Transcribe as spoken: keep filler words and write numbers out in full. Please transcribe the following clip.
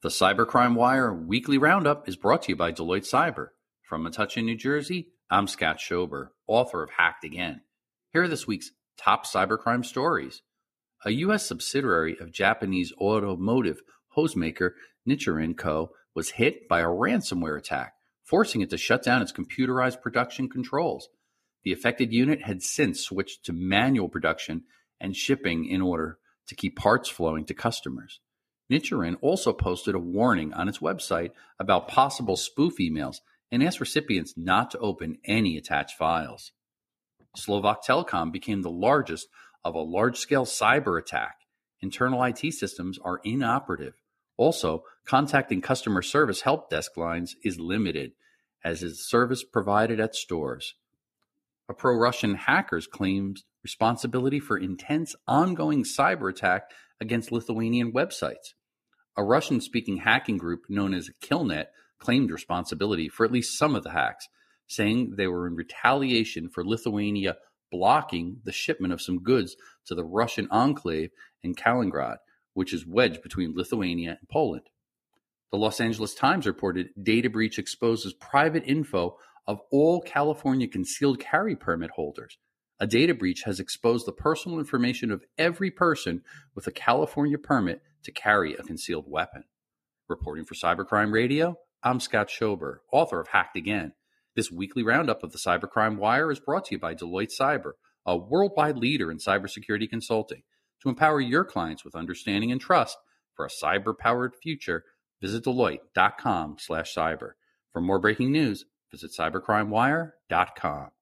The Cybercrime Wire Weekly Roundup is brought to you by Deloitte Cyber. From Metuchen, New Jersey, I'm Scott Schober, author of Hacked Again. Here are this week's top cybercrime stories. A U S subsidiary of Japanese automotive hosemaker Nichiren Co. was hit by a ransomware attack, forcing it to shut down its computerized production controls. The affected unit had since switched to manual production and shipping in order to keep parts flowing to customers. Nichiren also posted a warning on its website about possible spoof emails and asked recipients not to open any attached files. Slovak Telecom became the largest of a large-scale cyber attack. Internal I T systems are inoperative. Also, contacting customer service help desk lines is limited, as is service provided at stores. A pro-Russian hacker claims responsibility for intense ongoing cyber attack against Lithuanian websites. A Russian-speaking hacking group known as Killnet claimed responsibility for at least some of the hacks, saying they were in retaliation for Lithuania blocking the shipment of some goods to the Russian enclave in Kaliningrad, which is wedged between Lithuania and Poland. The Los Angeles Times reported data breach exposes private info of all California concealed carry permit holders. A data breach has exposed the personal information of every person with a California permit to carry a concealed weapon. Reporting for Cybercrime Radio, I'm Scott Schober, author of Hacked Again. This weekly roundup of the Cybercrime Wire is brought to you by Deloitte Cyber, a worldwide leader in cybersecurity consulting. To empower your clients with understanding and trust for a cyber-powered future, visit Deloitte.com slash cyber. For more breaking news, visit cybercrime wire dot com.